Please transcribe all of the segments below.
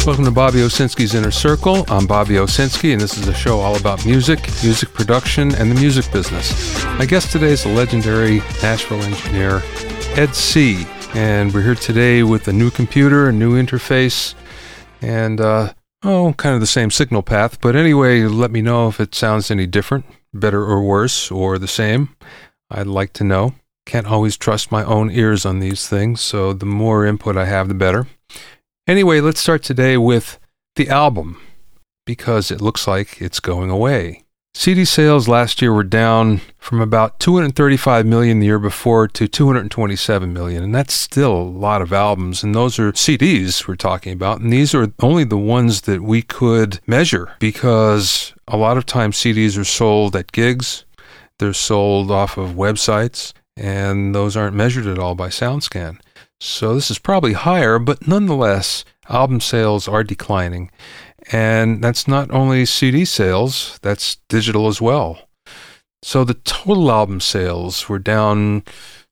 Welcome to Bobby Owsinski's Inner Circle. I'm Bobby Owsinski, and this is a show all about music production, and the music business. My guest today is the legendary Nashville engineer, Ed C. And we're here today with a new computer, a new interface, and, kind of the same signal path. But anyway, let me know if it sounds any different, better or worse, or the same. I'd like to know. Can't always trust my own ears on these things, so the more input I have, the better. Anyway, let's start today with the album, because it looks like it's going away. CD sales last year were down from about 235 million the year before to 227 million, and that's still a lot of albums, and those are CDs we're talking about, and these are only the ones that we could measure, because a lot of times CDs are sold at gigs, they're sold off of websites, and those aren't measured at all by SoundScan. So this is probably higher, but nonetheless, album sales are declining. And that's not only CD sales, that's digital as well. So the total album sales were down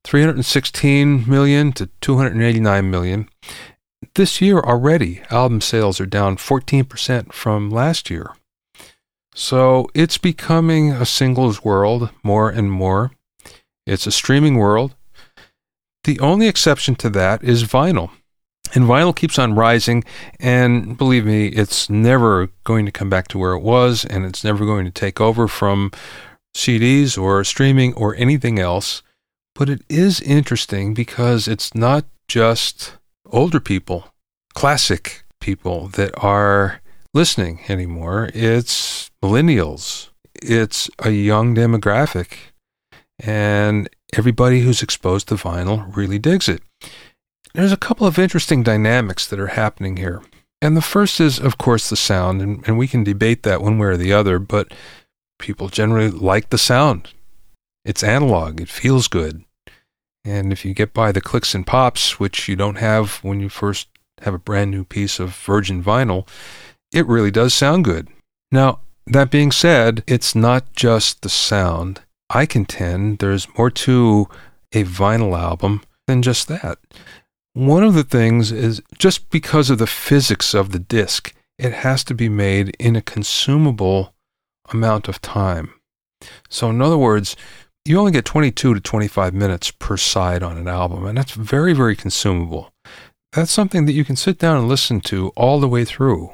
316 million to 289 million. This year already, album sales are down 14% from last year. So it's becoming a singles world more and more. It's a streaming world. The only exception to that is vinyl. And vinyl keeps on rising, and believe me, it's never going to come back to where it was, and it's never going to take over from CDs or streaming or anything else. But it is interesting because it's not just older people, classic people that are listening anymore. It's millennials. It's a young demographic. And everybody who's exposed to vinyl really digs it. There's a couple of interesting dynamics that are happening here. And the first is, of course, the sound, and we can debate that one way or the other, but people generally like the sound. It's analog. It feels good. And if you get by the clicks and pops, which you don't have when you first have a brand new piece of virgin vinyl, it really does sound good. Now, that being said, it's not just the sound. I contend there's more to a vinyl album than just that. One of the things is just because of the physics of the disc, it has to be made in a consumable amount of time. So in other words, you only get 22 to 25 minutes per side on an album, and that's very, very consumable. That's something that you can sit down and listen to all the way through.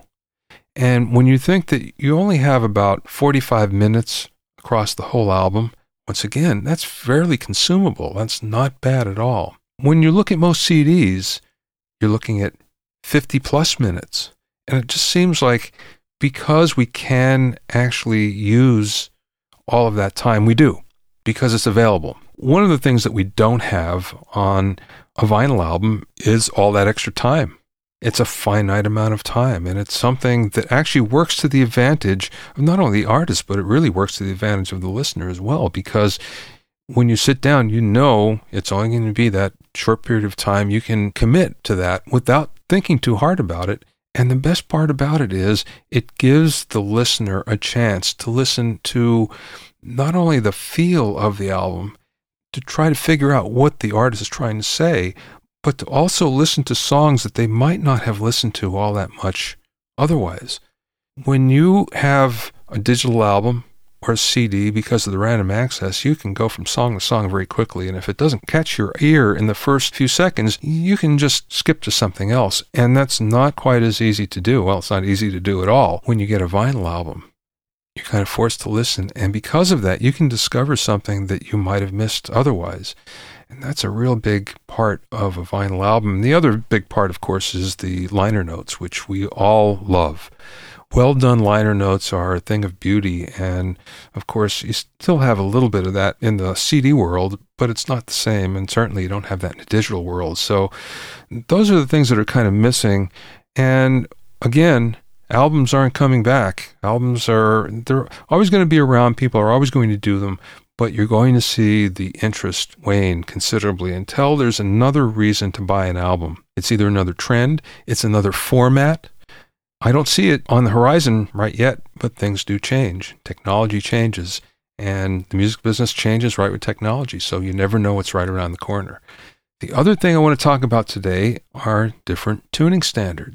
And when you think that you only have about 45 minutes across the whole album, once again, that's fairly consumable. That's not bad at all. When you look at most CDs, you're looking at 50 plus minutes. And it just seems like because we can actually use all of that time, we do, because it's available. One of the things that we don't have on a vinyl album is all that extra time. It's a finite amount of time, and it's something that actually works to the advantage of not only the artist, but it really works to the advantage of the listener as well, because when you sit down, you know it's only going to be that short period of time. You can commit to that without thinking too hard about it. And the best part about it is it gives the listener a chance to listen to not only the feel of the album, to try to figure out what the artist is trying to say, but to also listen to songs that they might not have listened to all that much otherwise. When you have a digital album or a CD, because of the random access, you can go from song to song very quickly, and if it doesn't catch your ear in the first few seconds, you can just skip to something else, and that's not quite as easy to do. Well, it's not easy to do at all when you get a vinyl album. You're kind of forced to listen, and because of that, you can discover something that you might have missed otherwise. And that's a real big part of a vinyl album. The other big part, of course, is the liner notes, which we all love. Well-done liner notes are a thing of beauty, and, of course, you still have a little bit of that in the CD world, but it's not the same, and certainly you don't have that in the digital world. So those are the things that are kind of missing, and, again, albums aren't coming back. They're always going to be around. People are always going to do them. But you're going to see the interest wane considerably until there's another reason to buy an album. It's either another trend, it's another format. I don't see it on the horizon right yet, but things do change. Technology changes, and the music business changes right with technology, so you never know what's right around the corner. The other thing I want to talk about today are different tuning standards.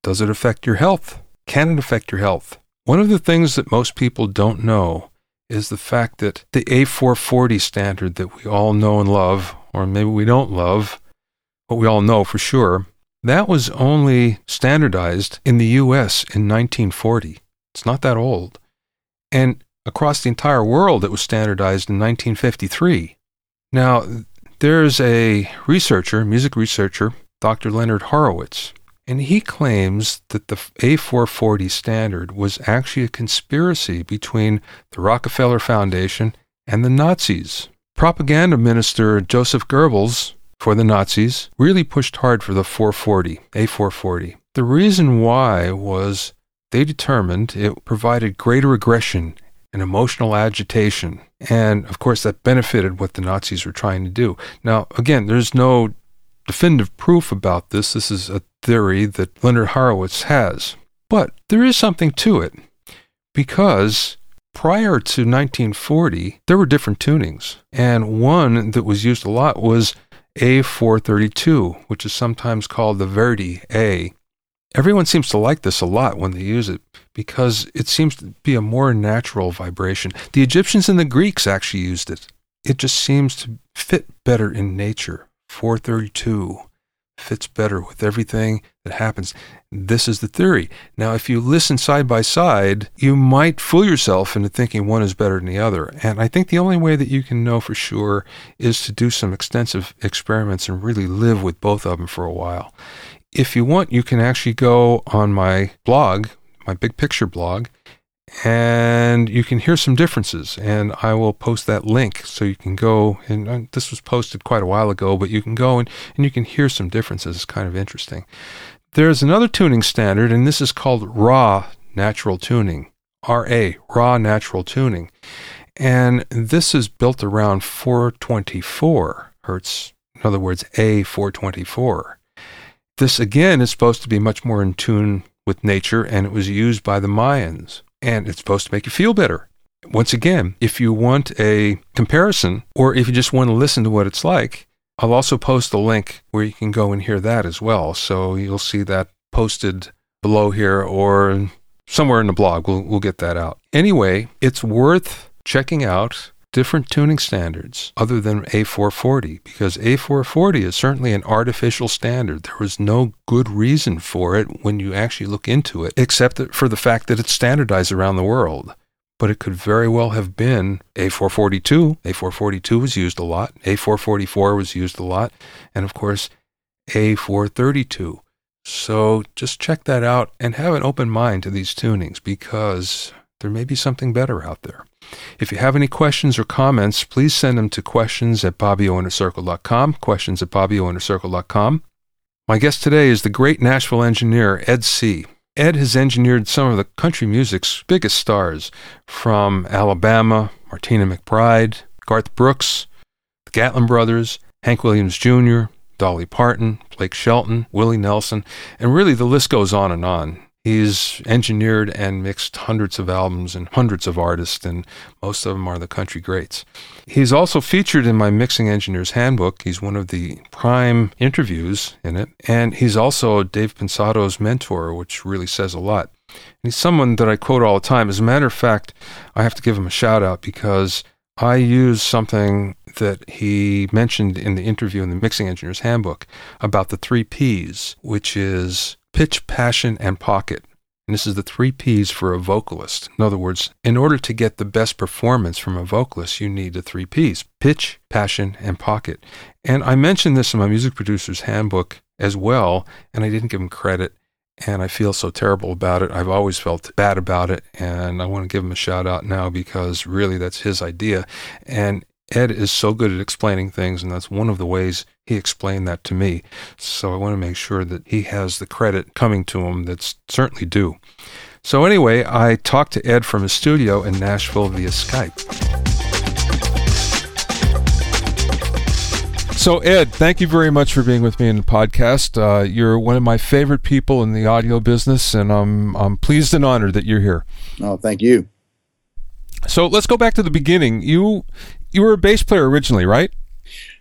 Does it affect your health? Can it affect your health? One of the things that most people don't know is the fact that the A440 standard that we all know and love, or maybe we don't love, but we all know for sure, that was only standardized in the U.S. in 1940. It's not that old. And across the entire world, it was standardized in 1953. Now, there's a researcher, music researcher, Dr. Leonard Horowitz, and he claims that the A440 standard was actually a conspiracy between the Rockefeller Foundation and the Nazis. Propaganda minister Joseph Goebbels for the Nazis really pushed hard for the A440. The reason why was they determined it provided greater aggression and emotional agitation. And, of course, that benefited what the Nazis were trying to do. Now, again, there's no definitive proof about this. This is a theory that Leonard Horowitz has. But there is something to it, because prior to 1940, there were different tunings. And one that was used a lot was A432, which is sometimes called the Verdi A. Everyone seems to like this a lot when they use it because it seems to be a more natural vibration. The Egyptians and the Greeks actually used it. It just seems to fit better in nature. 432 fits better with everything that happens. This is the theory. Now, if you listen side by side, you might fool yourself into thinking one is better than the other. And I think the only way that you can know for sure is to do some extensive experiments and really live with both of them for a while. If you want, you can actually go on my blog, my Big Picture blog, and you can hear some differences. And I will post that link so you can go, and this was posted quite a while ago, but you can go and you can hear some differences. It's kind of interesting. There's another tuning standard, and this is called raw natural tuning, RA, raw natural tuning. And this is built around 424 hertz, in other words, A424. This, again, is supposed to be much more in tune with nature, and it was used by the Mayans. And it's supposed to make you feel better. Once again, if you want a comparison, or if you just want to listen to what it's like, I'll also post a link where you can go and hear that as well. So you'll see that posted below here or somewhere in the blog. We'll get that out. Anyway, it's worth checking out different tuning standards other than A440, because A440 is certainly an artificial standard. There was no good reason for it when you actually look into it, except for the fact that it's standardized around the world. But it could very well have been A442. A442 was used a lot. A444 was used a lot. And of course, A432. So just check that out and have an open mind to these tunings, because there may be something better out there. If you have any questions or comments, please send them to questions@BobbyOInnerCircle.com, questions@BobbyOInnerCircle.com. My guest today is the great Nashville engineer, Ed C. Ed has engineered some of the country music's biggest stars, from Alabama, Martina McBride, Garth Brooks, the Gatlin Brothers, Hank Williams Jr., Dolly Parton, Blake Shelton, Willie Nelson, and really the list goes on and on. He's engineered and mixed hundreds of albums and hundreds of artists, and most of them are the country greats. He's also featured in my Mixing Engineer's Handbook. He's one of the prime interviews in it, and he's also Dave Pensato's mentor, which really says a lot. And he's someone that I quote all the time. As a matter of fact, I have to give him a shout-out because I use something that he mentioned in the interview in the Mixing Engineer's Handbook about the 3 Ps, which is pitch, passion, and pocket. And this is the 3 Ps for a vocalist. In other words, in order to get the best performance from a vocalist, you need the 3 Ps, pitch, passion, and pocket. And I mentioned this in my Music Producer's Handbook as well, and I didn't give him credit, and I feel so terrible about it. I've always felt bad about it, and I want to give him a shout out now because really that's his idea. And Ed is so good at explaining things, and that's one of the ways he explained that to me. So I want to make sure that he has the credit coming to him that's certainly due. So anyway, I talked to Ed from his studio in Nashville via Skype. So Ed, thank you very much for being with me in the podcast. You're one of my favorite people in the audio business, and I'm pleased and honored that you're here. Oh, thank you. So let's go back to the beginning. You were a bass player originally, right?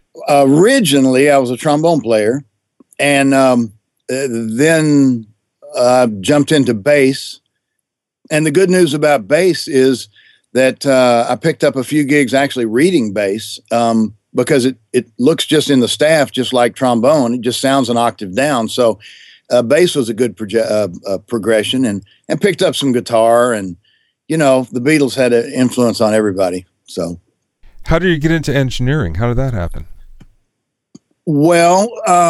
Originally, I was a trombone player, and then jumped into bass. And the good news about bass is that I picked up a few gigs actually reading bass because it looks just in the staff just like trombone. It just sounds an octave down. So bass was a good progression, and picked up some guitar. And, you know, the Beatles had an influence on everybody. So, how did you get into engineering? How did that happen? Well,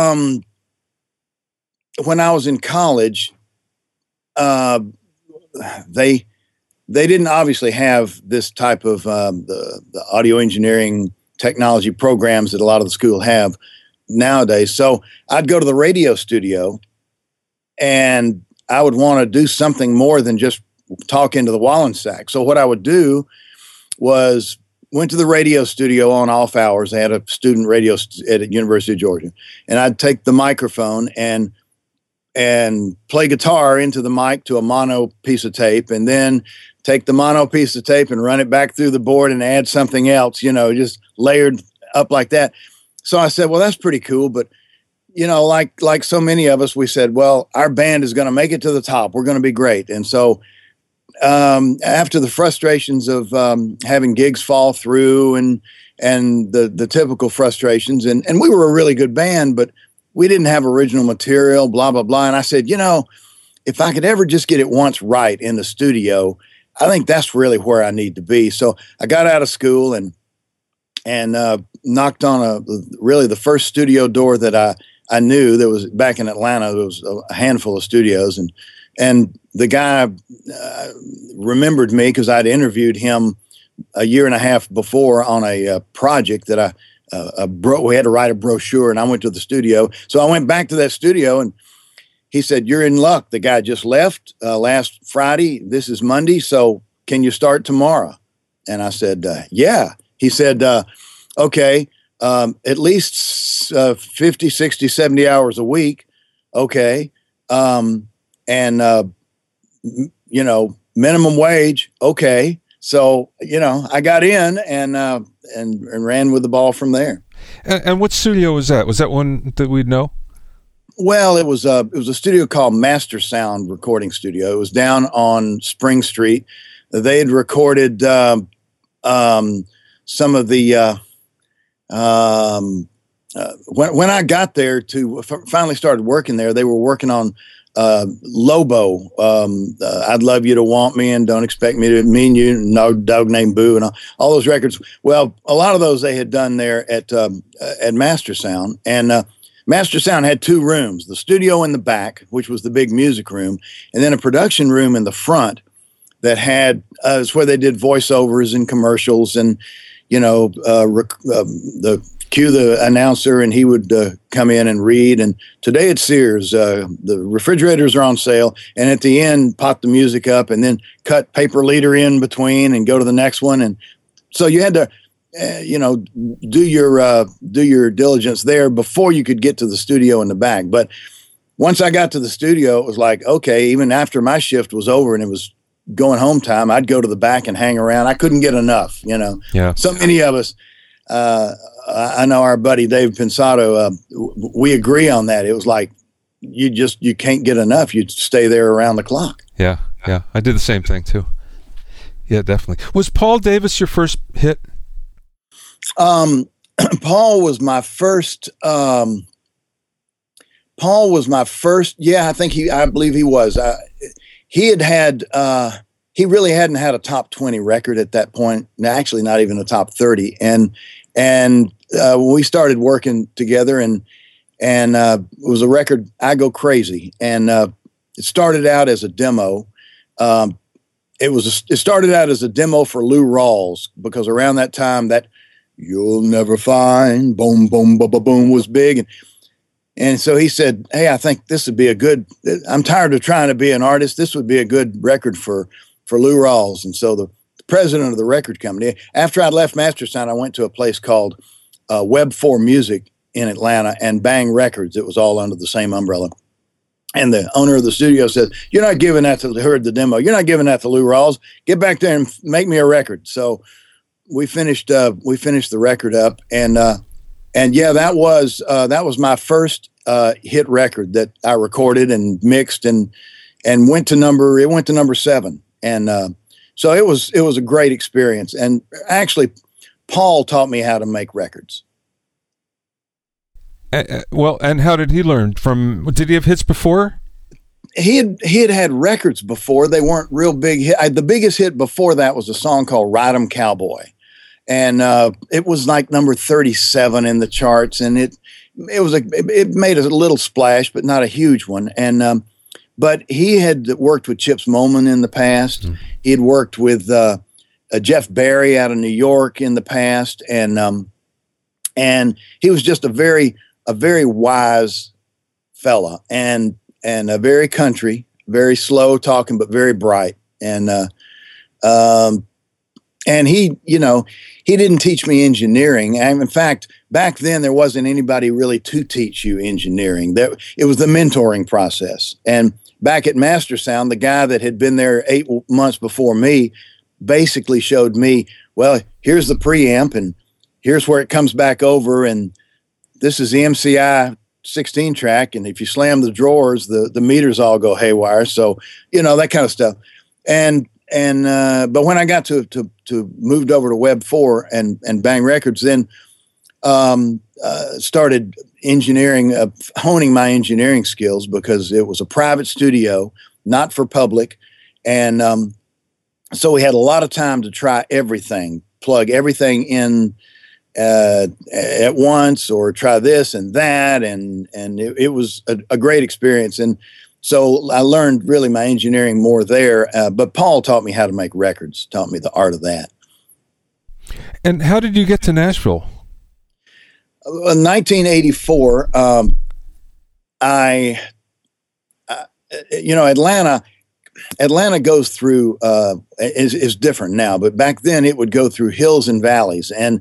when I was in college, they didn't obviously have this type of the audio engineering technology programs that a lot of the school have nowadays. So I'd go to the radio studio, and I would want to do something more than just talk into the Wallensack. So what I would do was went to the radio studio on off hours. They had a student radio at University of Georgia, and I'd take the microphone and play guitar into the mic to a mono piece of tape, and then take the mono piece of tape and run it back through the board and add something else, you know, just layered up like that. So I said, well, that's pretty cool. But, you know, like so many of us, we said, well, our band is going to make it to the top. We're going to be great. And so after the frustrations of having gigs fall through and the typical frustrations, and we were a really good band, but we didn't have original material, blah, blah, blah. And I said, you know, if I could ever just get it once right in the studio, I think that's really where I need to be. So I got out of school and knocked on really the first studio door that I knew. That was back in Atlanta. There was a handful of studios, and the guy remembered me because I'd interviewed him a year and a half before on a project that we had to write a brochure, and I went to the studio. So I went back to that studio, and he said, "You're in luck. The guy just left last Friday. This is Monday. So can you start tomorrow?" And I said, "Yeah." He said, "Okay, at least 50, 60, 70 hours a week. Okay. You know, minimum wage. Okay." So, you know, I got in and ran with the ball from there. And what studio was that? Was that one that we'd know? Well, it was a studio called Master Sound Recording Studio. It was down on Spring Street. They had recorded some of the when I got there to finally started working there, they were working on Lobo, I'd Love You to Want Me and Don't Expect Me to Mean You, No Dog Named Boo, and all those records. Well, a lot of those they had done there at Master Sound, and Master Sound had two rooms: the studio in the back, which was the big music room, and then a production room in the front that had it's where they did voiceovers and commercials, and you know, the cue the announcer, and he would come in and read. And today at Sears, the refrigerators are on sale, and at the end, pop the music up, and then cut paper leader in between, and go to the next one. And so you had to, you know, do your diligence there before you could get to the studio in the back. But once I got to the studio, it was like, okay, even after my shift was over and it was going home time, I'd go to the back and hang around. I couldn't get enough, you know. Yeah. So many of us. I know our buddy Dave Pensato, we agree on that. It was like you can't get enough. You'd stay there around the clock. Yeah. I did the same thing too. Yeah, definitely. Was Paul Davis your first hit? Paul was my first. Yeah, I believe he was. He really hadn't had a top 20 record at that point. Actually, not even a top 30. And we started working together, and it was a record, I Go Crazy. And it started out as a demo. It started out as a demo for Lou Rawls, because around that time that You'll Never Find, boom, boom, boom, boom, boom was big. And so he said, hey, I think this would be I'm tired of trying to be an artist. This would be a good record for Lou Rawls. And so the president of the record company, after I left Master Sound, I went to a place called Web 4 Music in Atlanta and Bang Records. It was all under the same umbrella. And the owner of the studio said, you're not giving that to, heard the demo, you're not giving that to Lou Rawls. Get back there and make me a record. So we finished the record up, and yeah, that was my first hit record that I recorded and mixed, and and went to number 7. And so it was a great experience. And actually, Paul taught me how to make records. Well, and how did he learn from? Did he have hits before? He had records before. They weren't real big hit. The biggest hit before that was a song called "Ride 'Em Cowboy," and it was like number 37 in the charts. And it made a little splash, but not a huge one. And but he had worked with Chips Moman in the past. Mm. He had worked with Jeff Barry out of New York in the past, and he was just a very wise fella, and a very country, very slow talking, but very bright. And he, he didn't teach me engineering. And in fact, back then there wasn't anybody really to teach you engineering. It was the mentoring process. And back at Master Sound, the guy that had been there 8 months before me basically showed me, well, here's the preamp, and here's where it comes back over, and this is the MCI 16 track, and if you slam the drawers, the meters all go haywire. So, that kind of stuff. And but when I got to moved over to Web 4 and Bang Records, then started engineering, honing my engineering skills, because it was a private studio, not for public. And so we had a lot of time to try everything, plug everything in at once, or try this and that, and it was a great experience. And so I learned really my engineering more there. But Paul taught me how to make records, taught me the art of that. And how did you get to Nashville? In 1984, Atlanta goes through is different now, but back then it would go through hills and valleys. And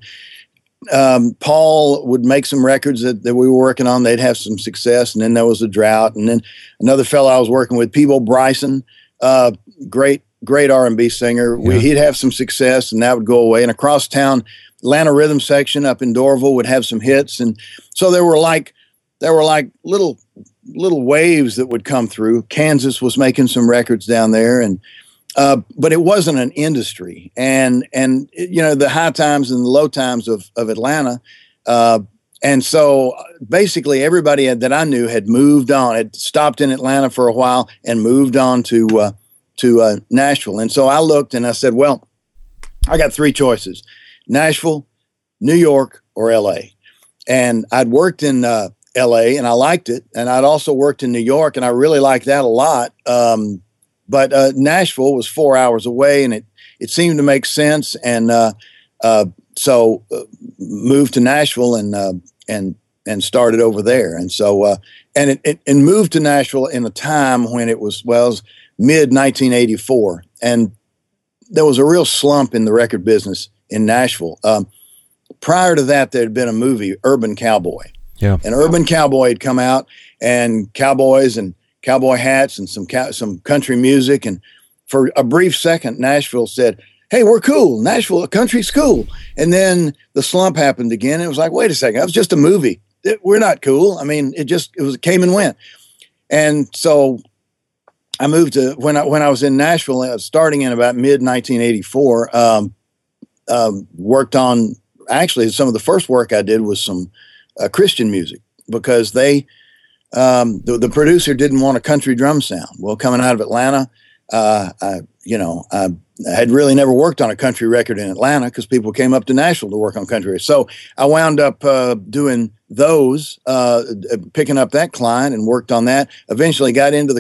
Paul would make some records that we were working on. They'd have some success, and then there was a drought. And then another fellow I was working with, Peebo Bryson, great R&B singer. Yeah. He'd have some success, and that would go away. And across town, Atlanta Rhythm Section up in Dorville would have some hits. And so there were like little waves that would come through. Kansas was making some records down there, and but it wasn't an industry. And the high times and the low times of Atlanta. And so basically everybody that I knew had moved on, had stopped in Atlanta for a while and moved on to Nashville. And so I looked and I said, well, I got 3 choices: Nashville, New York, or LA. And I'd worked in LA and I liked it. And I'd also worked in New York and I really liked that a lot. But Nashville was 4 hours away, and it seemed to make sense. And so moved to Nashville and started over there. And so and moved to Nashville in a time when it was mid 1984, and there was a real slump in the record business in Nashville. Prior to that, there had been a movie, Urban Cowboy. Yeah, and Urban Cowboy had come out, and cowboys and cowboy hats and some country music. And for a brief second, Nashville said, hey, we're cool. Nashville, country's cool. And then the slump happened again. It was like, wait a second, that was just a movie. We're not cool. I mean, it came and went. And so I moved to, when I was in Nashville, starting in about mid 1984, worked on, actually some of the first work I did was some Christian music, because the producer didn't want a country drum sound. Well, coming out of Atlanta, I had really never worked on a country record in Atlanta, because people came up to Nashville to work on country. So I wound up doing those, picking up that client and worked on that. Eventually got into the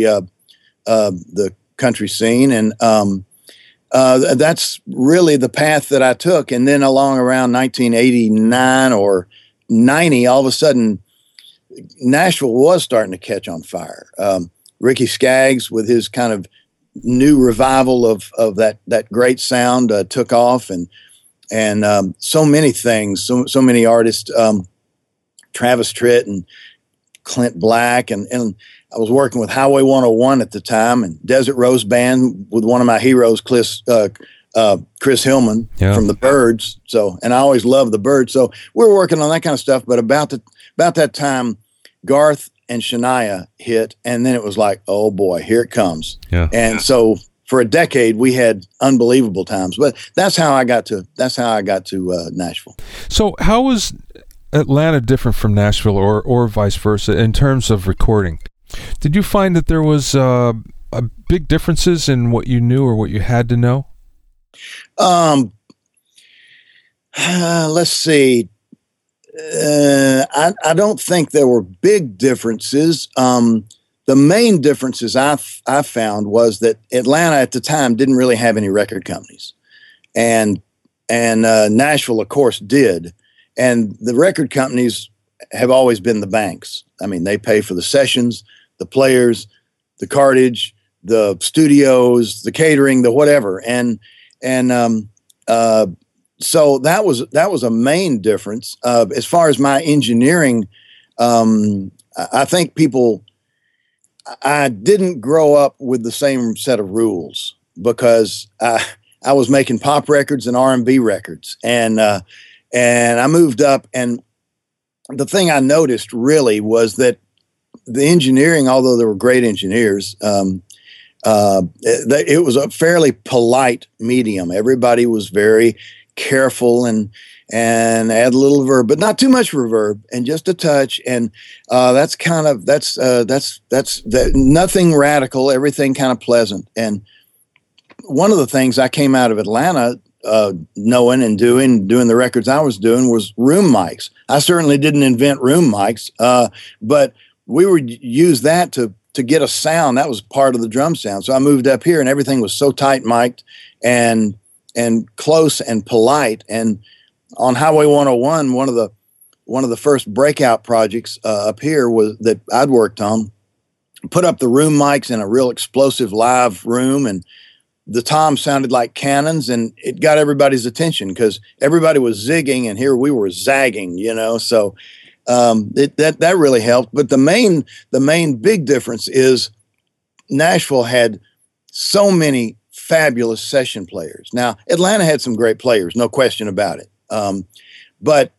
country scene, and that's really the path that I took. And then along around 1989 or 90, all of a sudden, Nashville was starting to catch on fire. Ricky Skaggs, with his kind of new revival of that great sound, took off, and so many things, so many artists, Travis Tritt and Clint Black, and I was working with Highway 101 at the time, and Desert Rose Band with one of my heroes, Chris Hillman from the Byrds. So, and I always loved the Byrds. So we were working on that kind of stuff. But about that time, Garth and Shania hit, and then it was like, oh boy, here it comes. Yeah. And so for a decade, we had unbelievable times. But that's how I got to Nashville. So how was Atlanta different from Nashville, or vice versa, in terms of recording? Did you find that there was big differences in what you knew or what you had to know? Let's see. I don't think there were big differences. The main differences I found was that Atlanta at the time didn't really have any record companies, and Nashville, of course, did. And the record companies have always been the banks. I mean, they pay for the sessions, the players, the cartage, the studios, the catering, the whatever, so that was a main difference. As far as my engineering, I think I didn't grow up with the same set of rules because I was making pop records and R&B records, and I moved up. And the thing I noticed really was that the engineering, although there were great engineers, it was a fairly polite medium. Everybody was very careful and add a little reverb, but not too much reverb, and just a touch. And that's nothing radical, everything kind of pleasant. And one of the things I came out of Atlanta knowing and doing the records I was doing was room mics. I certainly didn't invent room mics, but we would use that to get a sound. That was part of the drum sound. So I moved up here, and everything was so tight mic'd and close and polite. And on Highway 101, one of the first breakout projects up here was that I'd worked on, put up the room mics in a real explosive live room, and the toms sounded like cannons, and it got everybody's attention because everybody was zigging, and here we were zagging, So that really helped. But the main big difference is Nashville had so many fabulous session players. Now, Atlanta had some great players, no question about it. But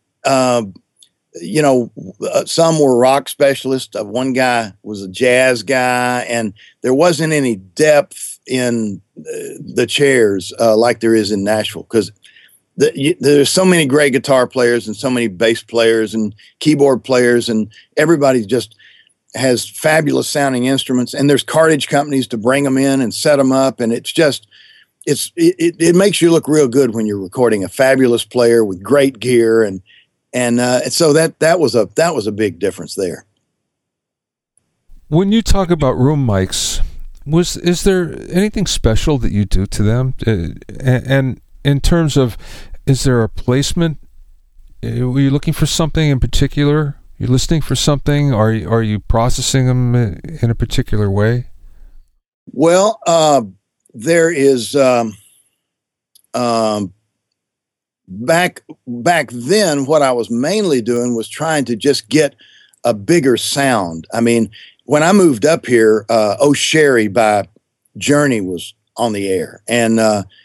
some were rock specialists. One guy was a jazz guy, and there wasn't any depth in the chairs like there is in Nashville, because there's so many great guitar players and so many bass players and keyboard players, and everybody just has fabulous sounding instruments, and there's cartage companies to bring them in and set them up. And it's just, it makes you look real good when you're recording a fabulous player with great gear. And so that was a big difference there. When you talk about room mics, is there anything special that you do to them? And in terms of, is there a placement? Were you looking for something in particular? You're listening for something? Are you processing them in a particular way? Well, there is back then. What I was mainly doing was trying to just get a bigger sound. I mean, when I moved up here, "Oh Sherry" by Journey was on the air, and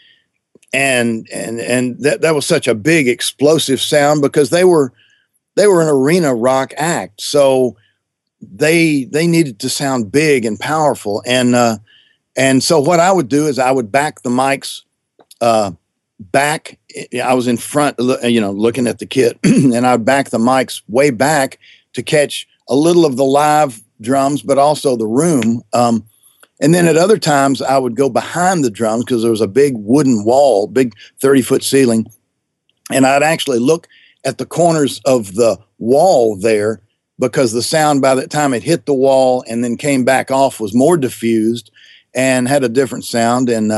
that was such a big explosive sound because they were an arena rock act, so they needed to sound big and powerful. And so what I would do is I would back the mics back. I was in front, looking at the kit, and I'd back the mics way back to catch a little of the live drums, but also the room. And then at other times I would go behind the drums because there was a big wooden wall, big 30-foot ceiling, and I'd actually look at the corners of the wall there, because the sound by the time it hit the wall and then came back off was more diffused and had a different sound. And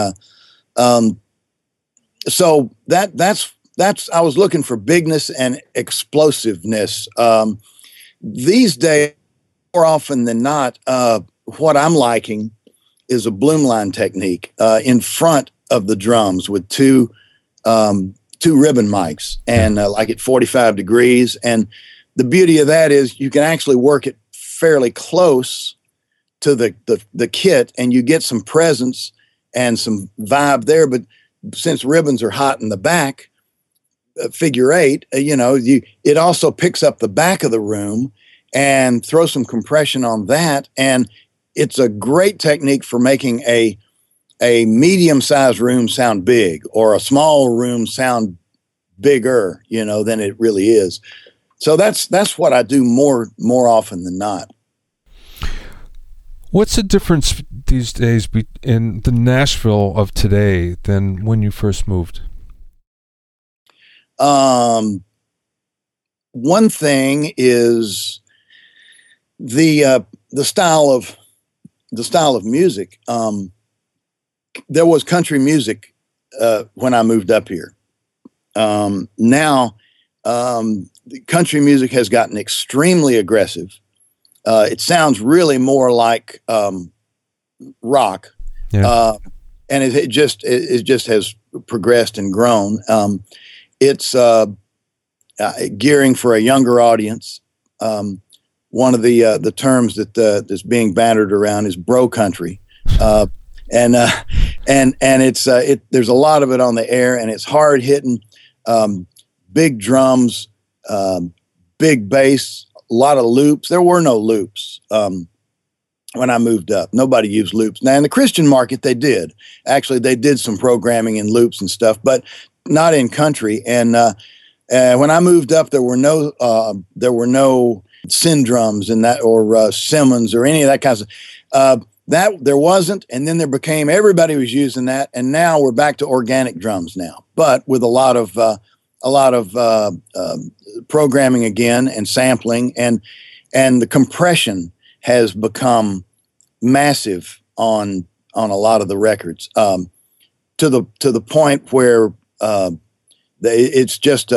so that's I was looking for bigness and explosiveness. These days, more often than not, what I'm liking is a Bloomline technique in front of the drums with two ribbon mics, and like at 45 degrees. And the beauty of that is you can actually work it fairly close to the kit, and you get some presence and some vibe there. But since ribbons are hot in the back, figure eight, it also picks up the back of the room, and throw some compression on that. And it's a great technique for making a medium-sized room sound big, or a small room sound bigger, than it really is. So that's what I do more often than not. What's the difference these days in the Nashville of today than when you first moved? One thing is the style of music. There was country music when I moved up here. Now, country music has gotten extremely aggressive. It sounds really more like rock, and it just has progressed and grown. It's gearing for a younger audience. One of the terms that's being bantered around is bro country, and it's there's a lot of it on the air, and it's hard hitting, big drums, big bass. A lot of loops. There were no loops when I moved up. Nobody used loops. Now, in the Christian market, they did. Actually, they did some programming in loops and stuff, but not in country. And when I moved up, there were no Syndrums and that, or Simmons or any of that kinds of that. There wasn't, and then there became, everybody was using that, and now we're back to organic drums now, but with a lot of programming again, and sampling, and the compression has become massive on a lot of the records, to the point where it's just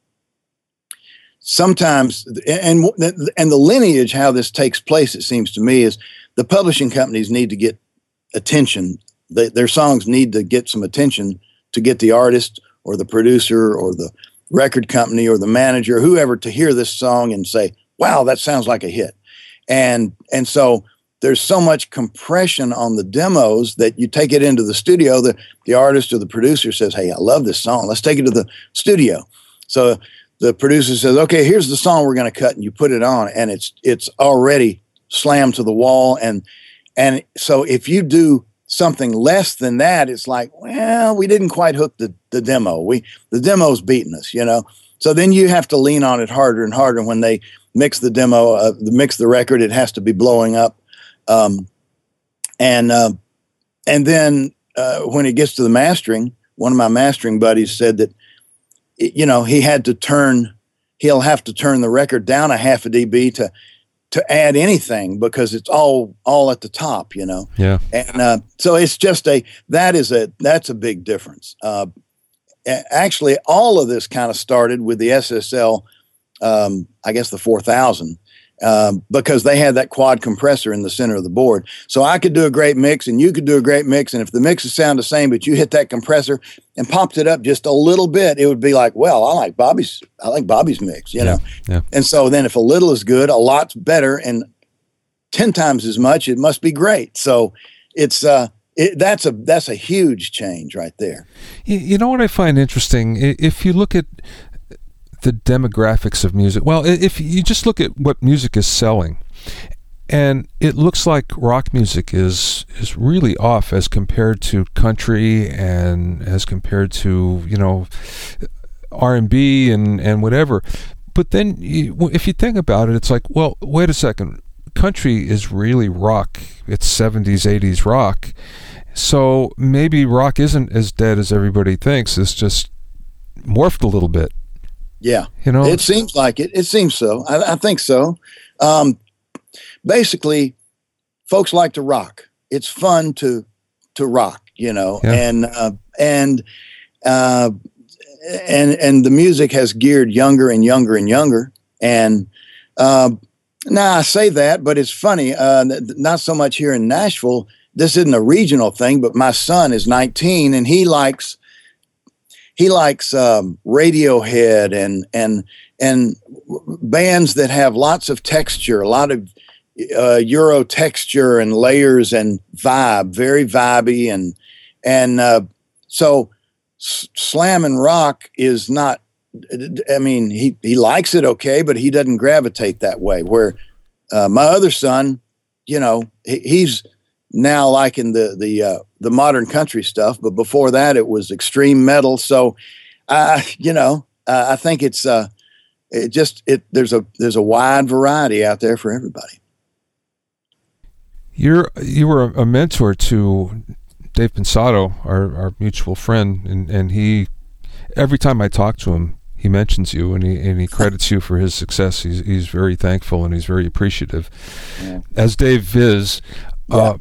sometimes, and the lineage, how this takes place, it seems to me, is the publishing companies need to get attention. Their songs need to get some attention to get the artist or the producer or the record company or the manager, whoever, to hear this song and say, wow, that sounds like a hit. And so there's so much compression on the demos that you take it into the studio, the artist or the producer says, hey, I love this song. Let's take it to the studio. So the producer says, okay, here's the song we're going to cut, and you put it on, and it's already slammed to the wall. And so if you do something less than that, it's like, well, we didn't quite hook the demo. The demo's beating us, So then you have to lean on it harder and harder. When they mix the demo, mix the record, it has to be blowing up. And then when it gets to the mastering, one of my mastering buddies said that, he'll have to turn the record down a half a dB to add anything, because it's all at the top, Yeah. And so it's just that's a big difference. Actually, all of this kind of started with the SSL, I guess the 4000, because they had that quad compressor in the center of the board. So I could do a great mix, and you could do a great mix, and if the mixes sound the same, but you hit that compressor and popped it up just a little bit, it would be like, well, I like Bobby's mix, you know. Yeah. And so then if a little is good, a lot's better, and 10 times as much, it must be great. So it's that's a huge change right there. You know what I find interesting? If you look at the demographics of music, well, if you just look at what music is selling, and it looks like rock music is really off as compared to country and as compared to, R&B and whatever. But then if you think about it, it's like, well, wait a second. Country is really rock. It's 70s, 80s rock. So maybe rock isn't as dead as everybody thinks. It's just morphed a little bit. Yeah. It seems like it. It seems so. I think so. Basically, folks like to rock. It's fun to rock, Yeah. And the music has geared younger and younger and younger. And now I say that, but it's funny. Not so much here in Nashville. This isn't a regional thing, but my son is 19 and he likes Radiohead and bands that have lots of texture, a lot of Euro texture and layers and vibe, very vibey, and so slam and rock is not I mean, he likes it okay, but he doesn't gravitate that way. Where my other son, you know, he's now liking the modern country stuff, but before that it was extreme metal. So, you know, I think there's a wide variety out there for everybody. You were a mentor to Dave Pensato, our mutual friend, and he, every time I talk to him, he mentions you and he credits you for his success. He's very thankful and he's very appreciative, as Dave is. Yeah.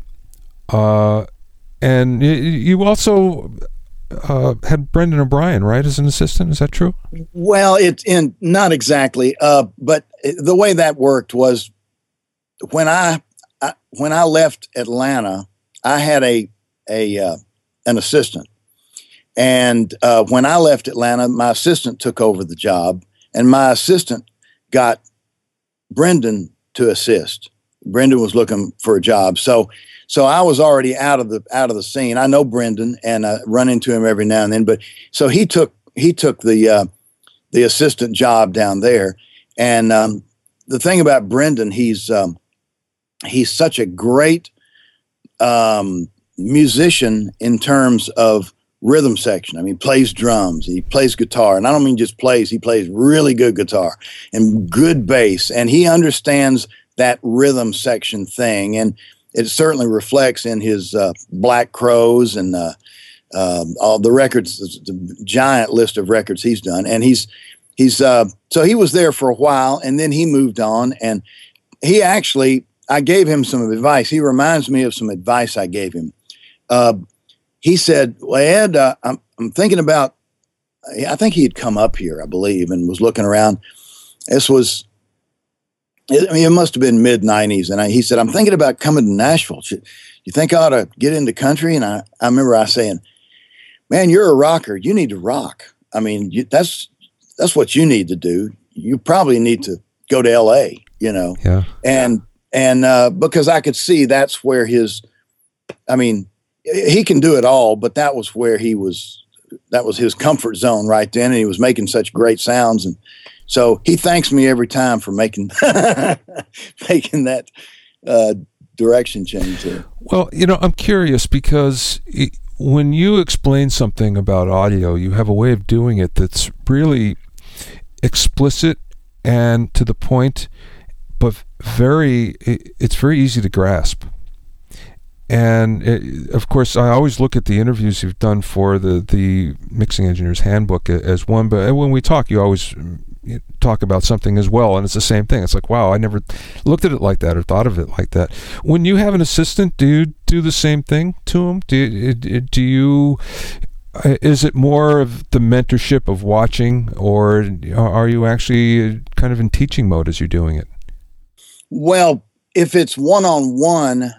And you also had Brendan O'Brien, right, as an assistant. Is that true? Well, not exactly. But the way that worked was when I left Atlanta, I had an assistant. And when I left Atlanta, my assistant took over the job, and my assistant got Brendan to assist. Brendan was looking for a job, so I was already out of the scene. I know Brendan, and I run into him every now and then. But so he took the assistant job down there, and the thing about Brendan, he's such a great musician in terms of rhythm section. I mean, plays drums, he plays guitar, and I don't mean just plays, he plays really good guitar and good bass, and he understands that rhythm section thing, and it certainly reflects in his Black Crowes and all the records, the giant list of records he's done. And so he was there for a while, and then he moved on, and I gave him some advice. He reminds me of some advice I gave him. He said, well, Ed, I'm thinking about, I think he had come up here, I believe, and was looking around. It must have been mid-'90s. And he said, I'm thinking about coming to Nashville. You think I ought to get into country? And I remember I saying, man, you're a rocker. You need to rock. I mean, that's what you need to do. You probably need to go to L.A., you know. Yeah. And because I could see that's where he can do it all, but that was his comfort zone right then. And he was making such great sounds. And so he thanks me every time for making that direction change there. Well, you know, I'm curious because when you explain something about audio, you have a way of doing it that's really explicit and to the point, but it's very easy to grasp. And of course, I always look at the interviews you've done for the Mixing Engineer's Handbook as one, but when we talk, you always talk about something as well, and it's the same thing. It's like, wow, I never looked at it like that or thought of it like that. When you have an assistant, do you do the same thing to him? Do you is it more of the mentorship of watching, or are you actually kind of in teaching mode as you're doing it? Well, if it's one-on-one,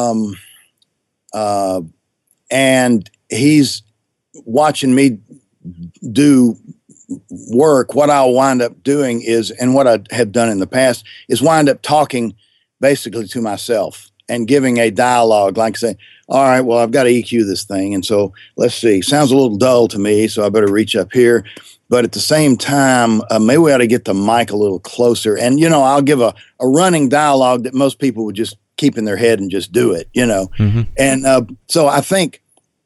and he's watching me do work, what I'll wind up doing is, and what I have done in the past, is wind up talking basically to myself and giving a dialogue, like say, all right, well, I've got to EQ this thing. And so let's see, sounds a little dull to me, so I better reach up here. But at the same time, maybe we ought to get the mic a little closer. And, you know, I'll give a running dialogue that most people would just keep in their head and just do it, you know. Mm-hmm. And so I think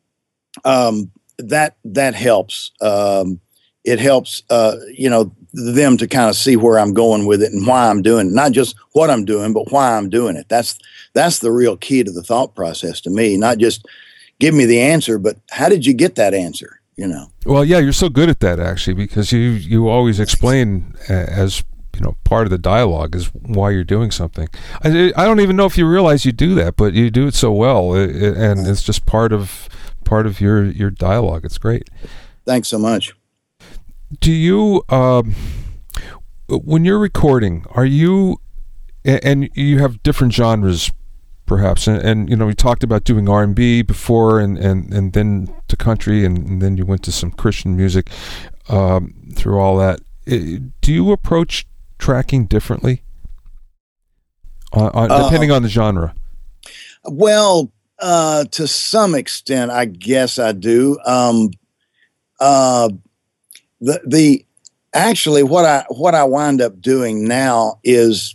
that helps. It helps, you know, them to kind of see where I'm going with it and why I'm doing it. Not just what I'm doing, but why I'm doing it. That's the real key to the thought process to me. Not just give me the answer, but how did you get that answer? You know. Well, yeah, you're so good at that actually, because you always explain as, you know, part of the dialogue is why you're doing something. I don't even know if you realize you do that, but you do it so well, and it's just part of your dialogue. It's great. Thanks so much. Do you, when you're recording, are you, and you have different genres, perhaps, and you know, we talked about doing R&B before, and then to country, and then you went to some Christian music through all that. Do you approach tracking differently, depending on the genre? Well, to some extent, I guess I do. Actually, what I wind up doing now is,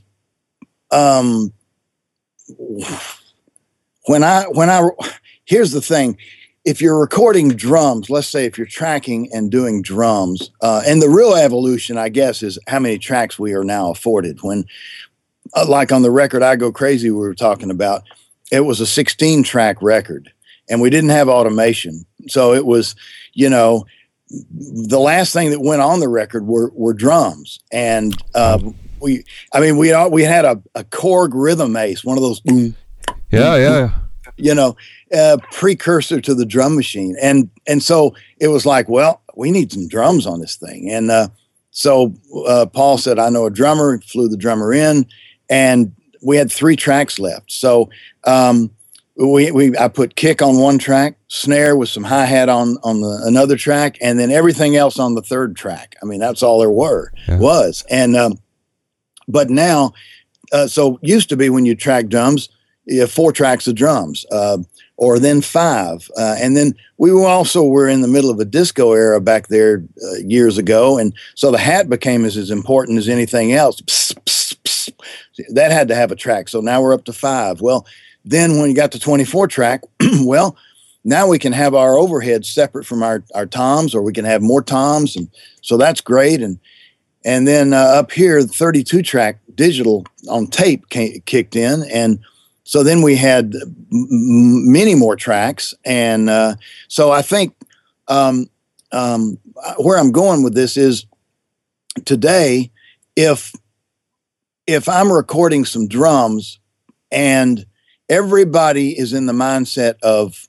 here's the thing. If you're recording drums, let's say if you're tracking and doing drums, and the real evolution, I guess, is how many tracks we are now afforded. When, like on the record I Go Crazy we were talking about, it was a 16-track record, and we didn't have automation. So it was, the last thing that went on the record were drums. And we had a Korg Rhythm Ace, one of those. Yeah. Precursor to the drum machine. And so it was like, well, we need some drums on this thing. And so Paul said, I know a drummer, flew the drummer in, and we had 3 tracks left. So I put kick on one track, snare with some hi-hat on another track, and then everything else on the third track. I mean, that's all there was. And but now, so used to be when you track drums, you have 4 tracks of drums, or then 5. And then we were in the middle of a disco era back there years ago. And so the hat became as important as anything else. Psst, psst, psst. That had to have a track. So now we're up to 5. Well, then when you got to 24 track, well, now we can have our overheads separate from our toms, or we can have more toms. And so that's great. And then up here, the 32 track digital on tape kicked in. And so then we had many more tracks. And so I think where I'm going with this is, today, if I'm recording some drums and everybody is in the mindset of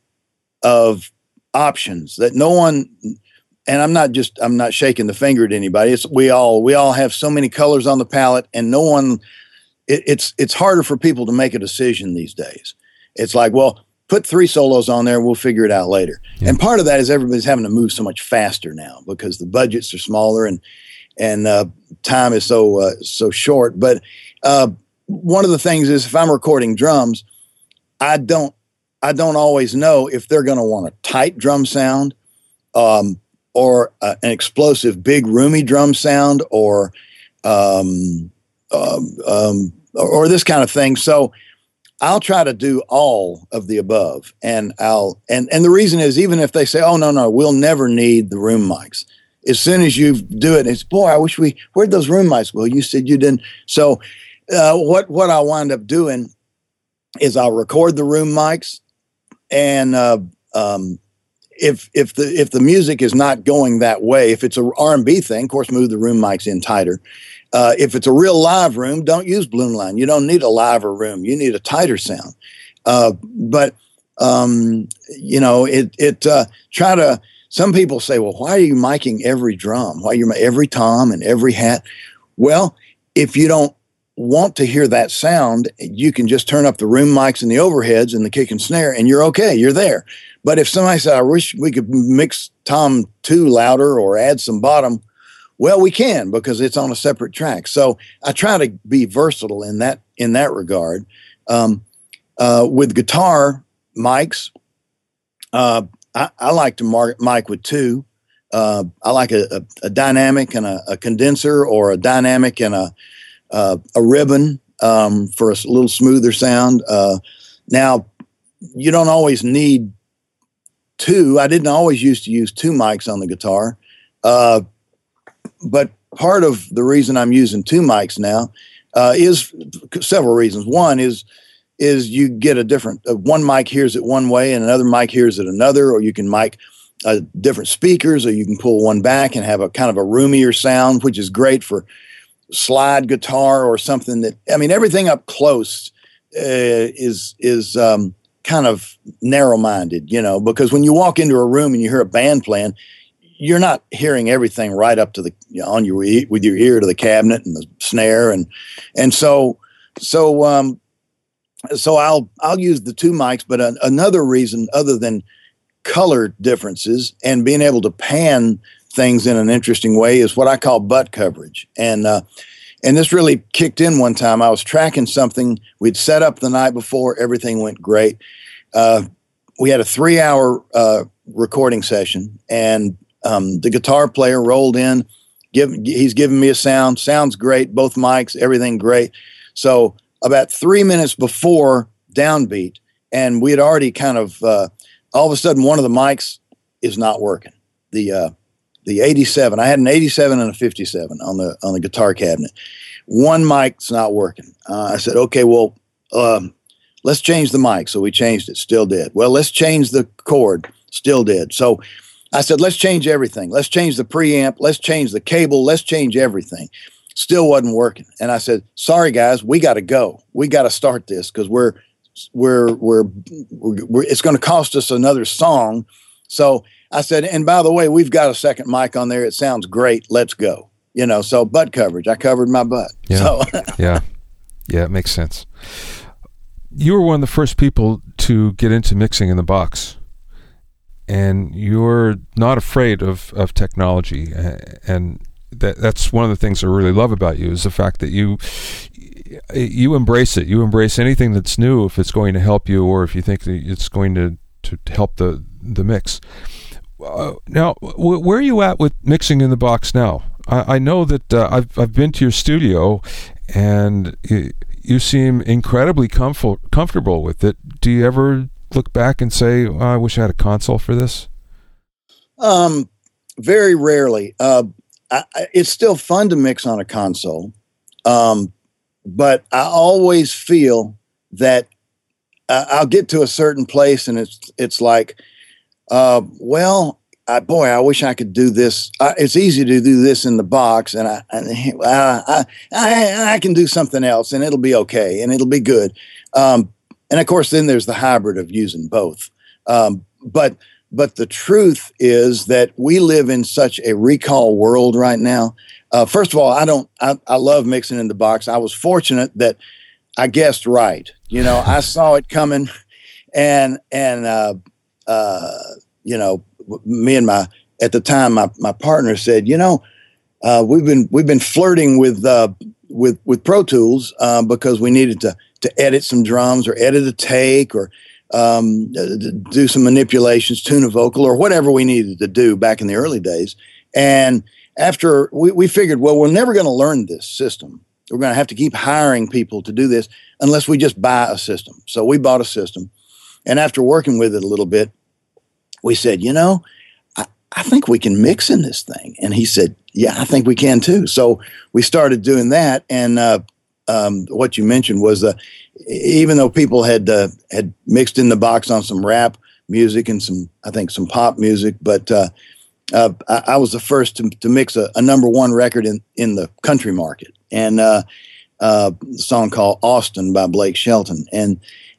options, that no one, and I'm not shaking the finger at anybody. It's we all have so many colors on the palette, and no one, it's harder for people to make a decision these days. It's like, well, put 3 solos on there, we'll figure it out later. Yeah. And part of that is everybody's having to move so much faster now because the budgets are smaller and time is so short. But one of the things is, if I'm recording drums, I don't always know if they're going to want a tight drum sound, or an explosive, big, roomy drum sound, or this kind of thing. So I'll try to do all of the above. And the reason is, even if they say, oh, no, we'll never need the room mics, as soon as you do it, it's, boy, I wish where'd those room mics? Well, you said you didn't. So what I'll wind up doing is I'll record the room mics, and if the music is not going that way, if it's a R&B thing, of course, move the room mics in tighter. If it's a real live room, don't use Blue Line. You don't need a liver room. You need a tighter sound. Some people say, well, why are you miking every drum? Why are you every tom and every hat? Well, if you don't want to hear that sound, you can just turn up the room mics and the overheads and the kick and snare, and you're okay. You're there. But if somebody said, I wish we could mix tom 2 louder or add some bottom, well, we can, because it's on a separate track. So I try to be versatile in that regard. With guitar mics, I like to mic with 2. I like a dynamic and a condenser, or a dynamic and a ribbon for a little smoother sound. Now, you don't always need 2. I didn't always used to use 2 mics on the guitar. But part of the reason I'm using 2 mics now is several reasons. One is you get a different, one mic hears it one way and another mic hears it another, or you can mic different speakers, or you can pull one back and have a kind of a roomier sound, which is great for slide guitar or something that, I mean, everything up close is kind of narrow-minded, because when you walk into a room and you hear a band playing, you're not hearing everything right up to with your ear to the cabinet and the snare, and so I'll use the 2 mics. But another reason, other than color differences and being able to pan things in an interesting way, is what I call butt coverage. And this really kicked in one time. I was tracking something we'd set up the night before. Everything went great. We had a 3-hour recording session, and the guitar player rolled in, He's giving me a sound. Sounds great. Both mics, everything great. So about 3 minutes before downbeat, and we had already kind of all of a sudden one of the mics is not working. The 87. I had an 87 and a 57 on the guitar cabinet. One mic's not working. I said, okay, well, let's change the mic. So we changed it. Still did. Well, let's change the cord. Still did. So I said, let's change everything. Let's change the preamp. Let's change the cable. Let's change everything. Still wasn't working. And I said, sorry guys, we got to go. We got to start this because it's going to cost us another song. So I said, and by the way, we've got a second mic on there. It sounds great. Let's go. So butt coverage. I covered my butt. Yeah. So. Yeah, it makes sense. You were one of the first people to get into mixing in the box, and you're not afraid of technology, and that's one of the things I really love about you is the fact that you embrace it. You embrace anything that's new if it's going to help you, or if you think that it's going to help the mix. Now, where are you at with mixing in the box now? I know that I've been to your studio, and you seem incredibly comfortable with it. Do you ever look back and say, oh, I wish I had a console for this? Very rarely. It's still fun to mix on a console, but I always feel that I'll get to a certain place, and it's like, I wish I could do this. It's easy to do this in the box, and I can do something else, and it'll be okay, and it'll be good. And of course, then there's the hybrid of using both. But the truth is that we live in such a recall world right now. First of all, I love mixing in the box. I was fortunate that I guessed right. I saw it coming, and me and at the time my partner said, we've been flirting with Pro Tools because we needed to edit some drums or edit a take or do some manipulations, tune a vocal or whatever we needed to do back in the early days. And after we figured, well, we're never going to learn this system. We're going to have to keep hiring people to do this unless we just buy a system. So we bought a system. And after working with it a little bit, we said, I think we can mix in this thing. And he said, yeah, I think we can too. So we started doing that. And what you mentioned was even though people had mixed in the box on some rap music and some pop music, but I was the first to mix a number one record in the country market, and a song called Austin by Blake Shelton. And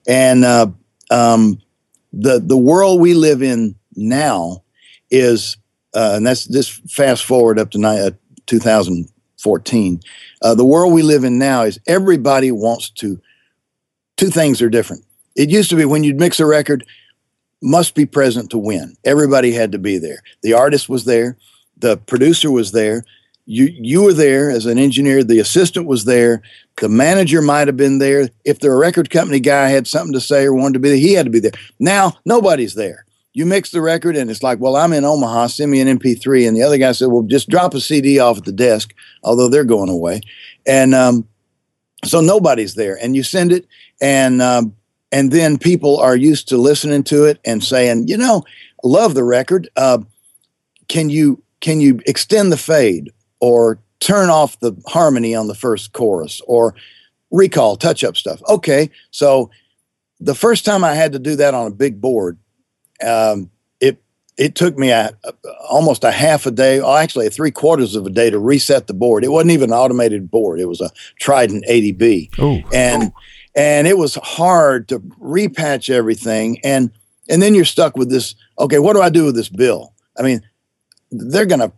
the world we live in now is, and that's this fast forward up to 2014. The world we live in now is everybody wants to. Two things are different. It used to be when you'd mix a record, must be present to win. Everybody had to be there. The artist was there. The producer was there. You were there as an engineer. The assistant was there. The manager might have been there. If the record company guy had something to say or wanted to be there, he had to be there. Now, nobody's there. You mix the record and it's like, well, I'm in Omaha, send me an MP3. And the other guy said, well, just drop a CD off at the desk, although they're going away. And so nobody's there. And you send it, and then people are used to listening to it and saying, I love the record. Can you extend the fade or turn off the harmony on the first chorus or recall, touch up stuff? Okay. So the first time I had to do that on a big board, it took me almost a half a day, actually 3/4 of a day to reset the board. It wasn't even an automated board. It was a Trident 80B. Oh. And it was hard to repatch everything. And then you're stuck with this, okay, what do I do with this bill? I mean, they're going to,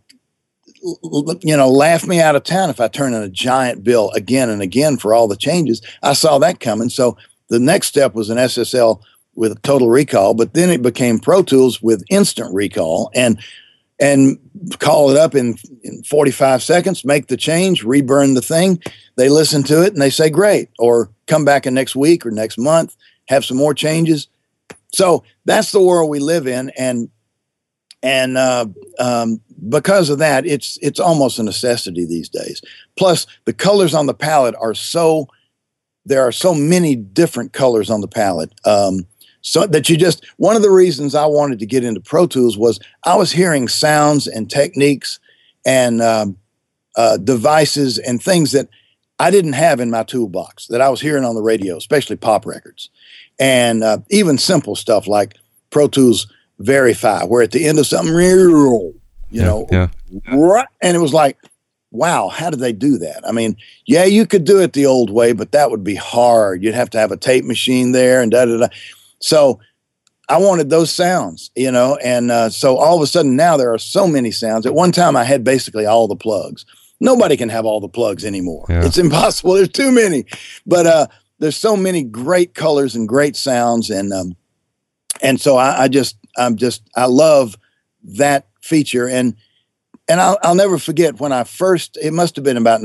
laugh me out of town if I turn in a giant bill again and again for all the changes. I saw that coming. So the next step was an SSL with Total Recall, but then it became Pro Tools with Instant Recall and call it up in 45 seconds, make the change, reburn the thing. They listen to it and they say, great, or come back in next week or next month, have some more changes. So that's the world we live in. And And because of that, it's almost a necessity these days. Plus, the colors on the palette there are so many different colors on the palette. So that one of the reasons I wanted to get into Pro Tools was I was hearing sounds and techniques and devices and things that I didn't have in my toolbox that I was hearing on the radio, especially pop records. And even simple stuff like Pro Tools Verify, where at the end of something, and it was like, wow, how did they do that? I mean, yeah, you could do it the old way, but that would be hard. You'd have to have a tape machine there and da-da-da. So I wanted those sounds, and so all of a sudden now there are so many sounds. At one time I had basically all the plugs. Nobody can have all the plugs anymore. Yeah. It's impossible. There's too many, but there's so many great colors and great sounds. And so I love that feature. And I'll never forget when it must have been about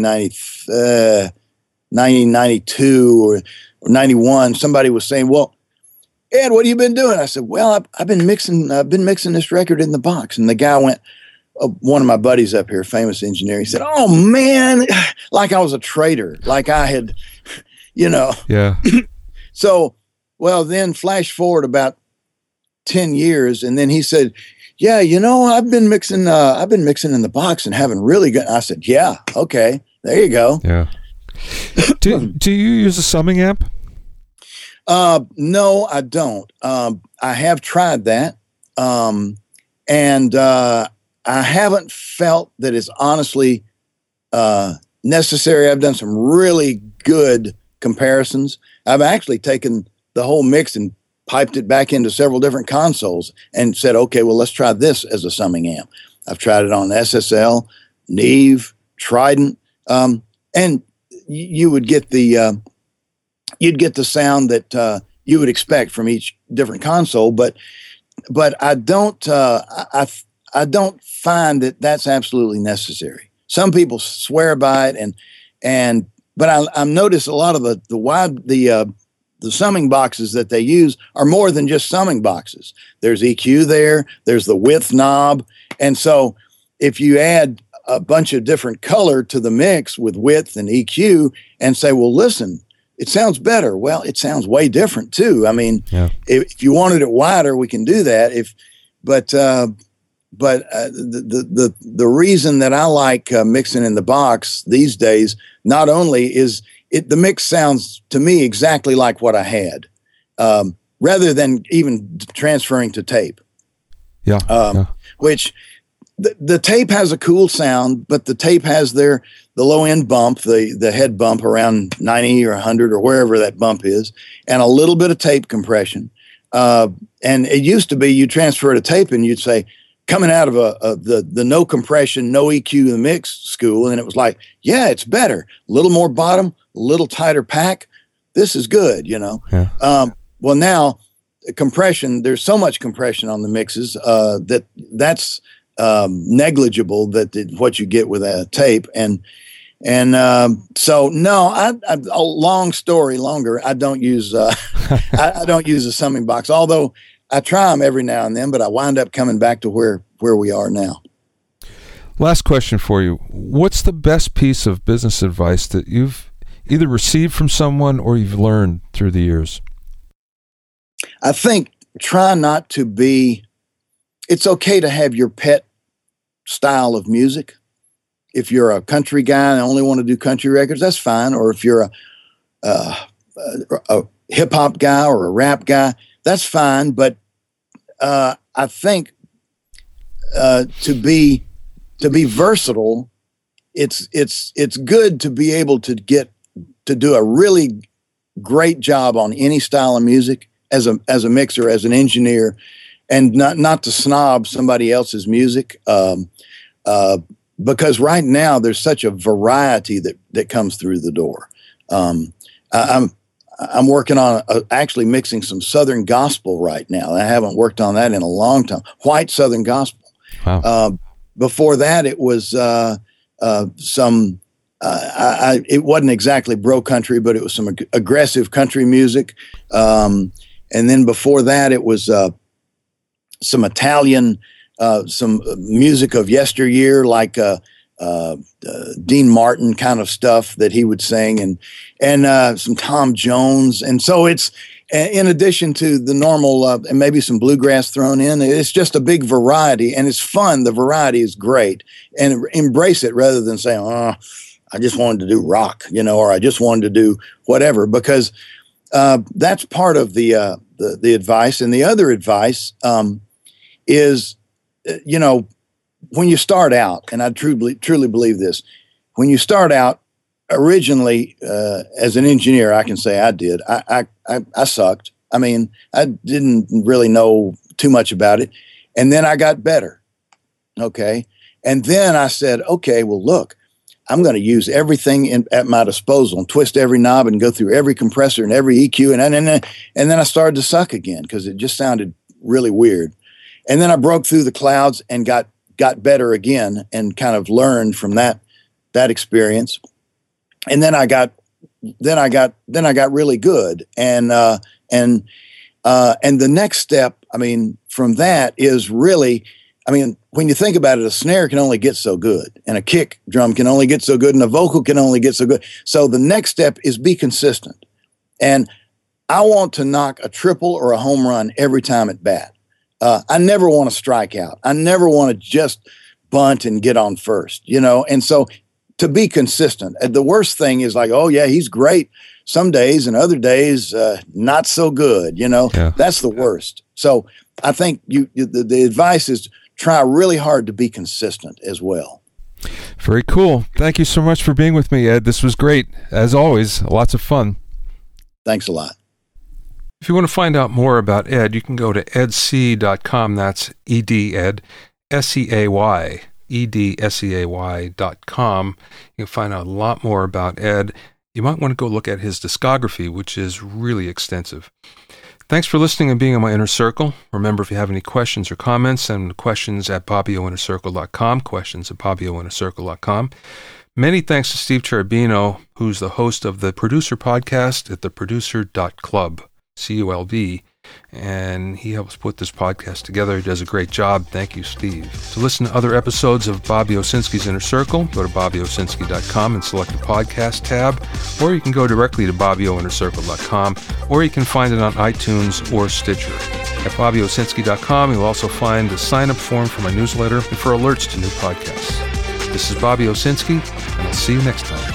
1992 or 91. Somebody was saying, well, Ed, what have you been doing? I said, well, I've been mixing this record in the box. And the guy went, one of my buddies up here, famous engineer, he said, oh man, like I was a traitor, like I had, Yeah. So, well, then flash forward about 10 years. And then he said, yeah, I've been mixing in the box and having really good. I said, yeah, okay, there you go. Yeah. Do you use a summing amp? No, I don't. I have tried that. And I haven't felt that it's honestly necessary. I've done some really good comparisons. I've actually taken the whole mix and piped it back into several different consoles and said, okay, well, let's try this as a summing amp. I've tried it on SSL, Neve, Trident, and you would get the sound that you would expect from each different console, but I don't I don't find that that's absolutely necessary. Some people swear by it, but I've noticed a lot of the summing boxes that they use are more than just summing boxes. There's EQ there, there's the width knob, and so if you add a bunch of different color to the mix with width and EQ and say, well, listen, it sounds better. Well, it sounds way different too. I mean, yeah. If you wanted it wider, we can do that. But the reason that I like mixing in the box these days, not only is the mix sounds to me exactly like what I had, rather than even transferring to tape. Yeah. Which the tape has a cool sound, but the tape has the low end bump, the head bump around 90 or 100 or wherever that bump is, and a little bit of tape compression. And it used to be you transfer to tape and you'd say, coming out of the no compression, no EQ in the mix school, and it was like, yeah, it's better. A little more bottom, a little tighter pack. This is good, Yeah. Well, now compression, there's so much compression on the mixes that's negligible what you get with a tape. So no, a long story longer. I don't use I don't use a summing box, although I try them every now and then, but I wind up coming back to where we are now. Last question for you. What's the best piece of business advice that you've either received from someone or you've learned through the years? I think try not to be, it's okay to have your pet style of music. If you're a country guy and only want to do country records, that's fine. Or if you're a hip hop guy or a rap guy, that's fine. But I think to be versatile, it's good to be able to do a really great job on any style of music as a mixer, as an engineer, and not to snob somebody else's music. Because right now there's such a variety that comes through the door. I'm working on actually mixing some Southern gospel right now. I haven't worked on that in a long time. White Southern gospel. Wow. Before that, it was some. It wasn't exactly bro country, but it was some aggressive country music. And then before that, it was some Italian some music of yesteryear, like Dean Martin kind of stuff that he would sing, and some Tom Jones. And so it's, in addition to the normal, and maybe some bluegrass thrown in, it's just a big variety, and it's fun. The variety is great, and embrace it rather than saying, "Oh, I just wanted to do rock," or I just wanted to do whatever, because that's part of the advice. And the other advice is, when you start out, and I truly believe this, when you start out, originally, as an engineer, I can say I did. I sucked. I mean, I didn't really know too much about it. And then I got better. Okay. And then I said, okay, well, look, I'm going to use everything at my disposal and twist every knob and go through every compressor and every EQ. And then I started to suck again because it just sounded really weird. And then I broke through the clouds and got better again and kind of learned from that experience. And then I got really good. And the next step, I mean, from that is really, I mean, when you think about it, a snare can only get so good, and a kick drum can only get so good, and a vocal can only get so good. So the next step is be consistent. And I want to knock a triple or a home run every time at bat. I never want to strike out. I never want to just bunt and get on first, and so to be consistent. The worst thing is like, oh yeah, he's great some days, and other days not so good. Yeah. That's the worst. So I think the advice is try really hard to be consistent as well. Very cool. Thank you so much for being with me, Ed. This was great. As always, lots of fun. Thanks a lot. If you want to find out more about Ed, you can go to edsay.com. That's ED, S-E-A-Y. edsay.com. You can find out a lot more about Ed. You might want to go look at his discography, which is really extensive. Thanks for listening and being in my inner circle. Remember, if you have any questions or comments, send questions at bobbioinnercircle.com, questions@bobbioinnercircle.com. Many thanks to Steve Cherubino, who's the host of the Producer Podcast at theproducer.club, CULB, and he helps put this podcast together. He does a great job. Thank you, Steve. To listen to other episodes of Bobby Owsinski's Inner Circle, go to bobbyowsinski.com and select the podcast tab, or you can go directly to bobbyoinnercircle.com, or you can find it on iTunes or Stitcher. At bobbyowsinski.com, you'll also find the sign-up form for my newsletter and for alerts to new podcasts. This is Bobby Owsinski, and I'll see you next time.